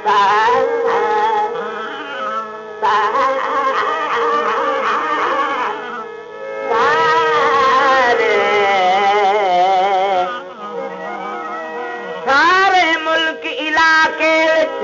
सारे मुल्क इलाके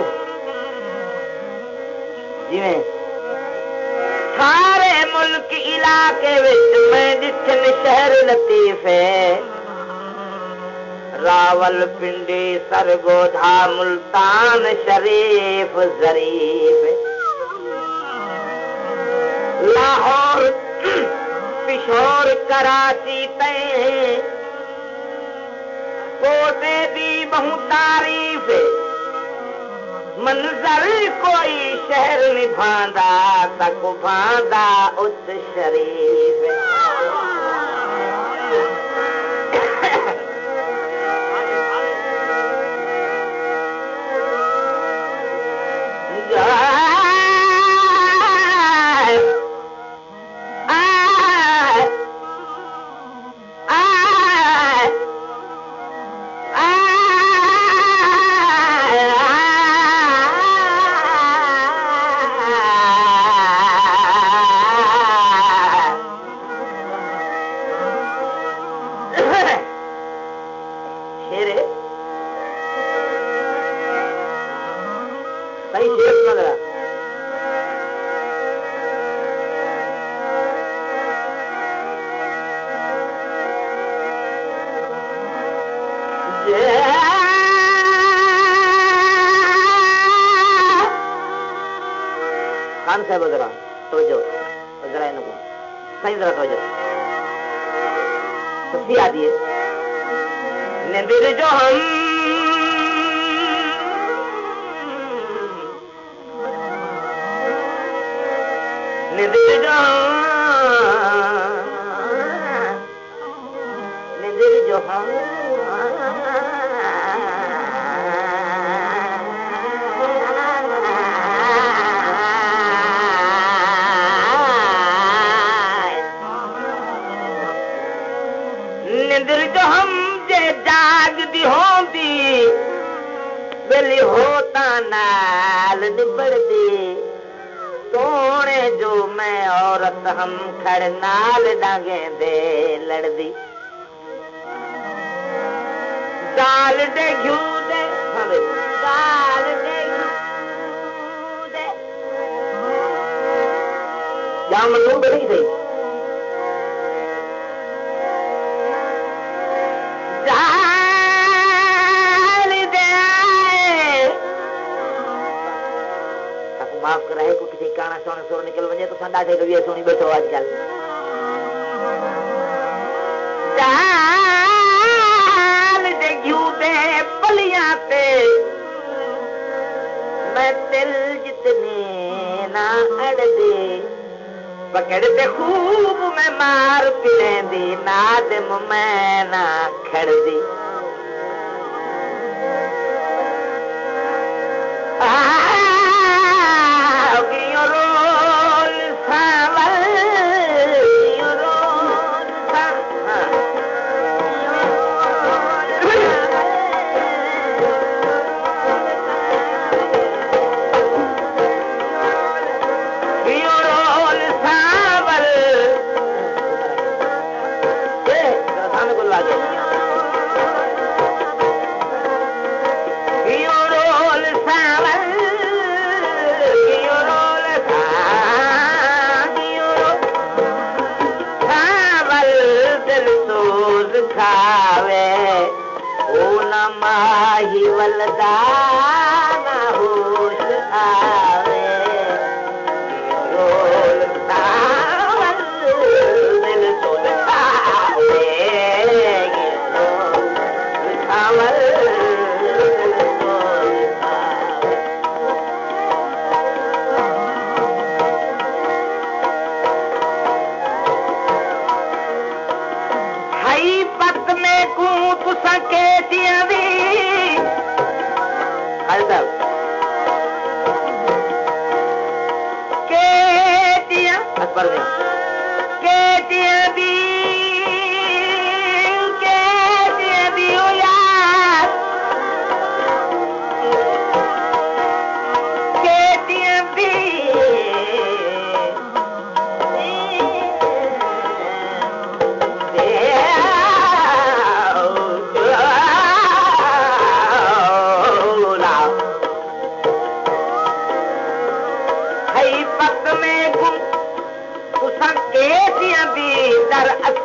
जिवें सारे मुल्क इलाके विच मैं जिथन शहर लतीफे रावलपिंडी सरगोधा मुल्तान शरीफ जरीफ लाहौर पिशोर कराची तय कोटे दी बहु तारीफ मंजर कोई शहर निभांदा तक भांदा उस शरीफ खान साहब जरा तवज्जो जरा इनको सही जरा तवज्जो सही आदि है निंदिर जो हम निंदिर जो हम निंदिर जो हम जे जाग दी होंदी बेली होता नाल निबड़ दी सोने जो मैं औरत हम खड़ नाल डांगे दे लड़दी दाल दे घ्यू दे दाल दे घ्यू दे जाम लू बड़ी थी माफ कराए को किसी काना सोने सोर निकल वजे तो संदा थे कभी सोनी बैठो आजकल दाल दे घ्यू दे पलियां पे मैं तिल जितने ना अड़ दे पकड़ दे खूब मैं मार पिलेंदी नादम मैं ना खड़ दी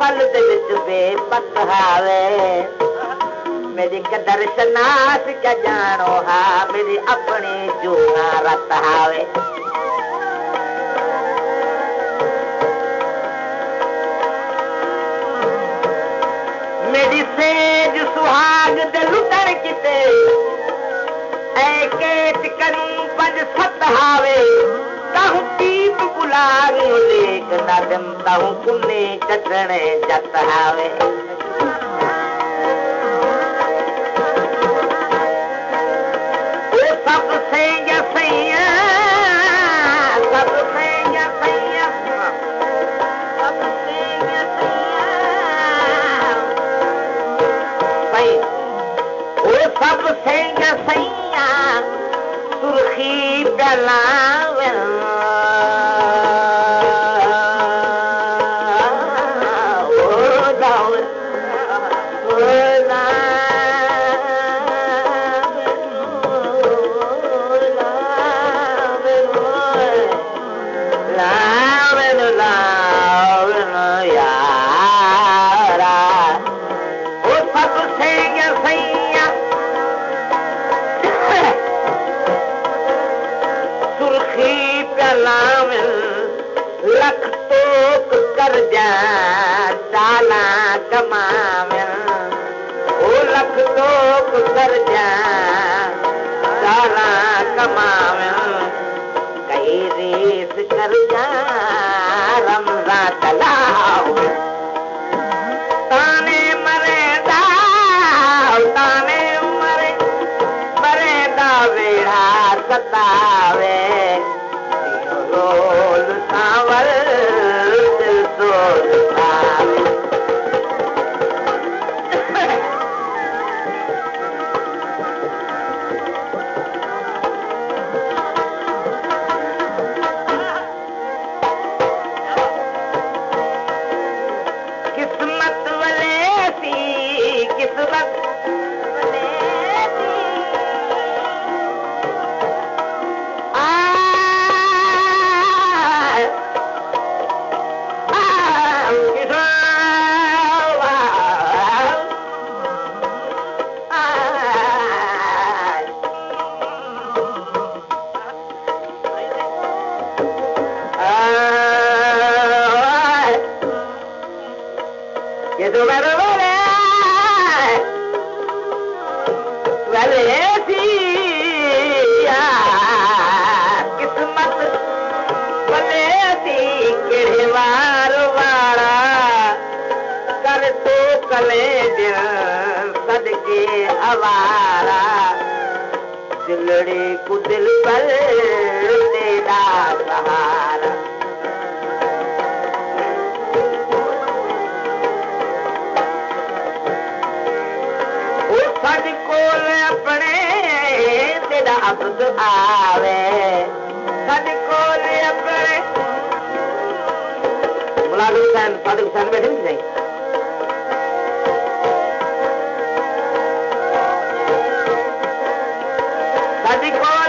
पल दे विच बेपत हावे मेरी कदर शनास क्या जानो हा मेरी अपनी जूना रत हावे मेरी सेज सुहाग दे लुटण किते ऐ केत करूं पंज सत हावे ताहू दीप गुलाग लेक नदम ताहू कुने चटणे जत हावे ओ सब सैया सैया सब सैया सैया सब सैया सैया सही ओ सब सैया सैया सुर्खी गलावे लख तोक कर जा चाला कमावे ओ लख तोक कर जा चाला कमावे कई रेस कर जा रमजा चलाओ ताने मरे दा वेड़ा सतावे रोल सावर दिल सोल सावे किस्मत वाले सी किस्मत किस्मत भले सी केड़े वार वारा कर तो कले दिल सदके अवारा दिलड़ी को दिल पर तेरा सहारा सज कोल अपने तेरा अब्द आवे सज कोल अपने मुलाजिम हुसैन सादिक हुसैन बैठे नहीं सज कोल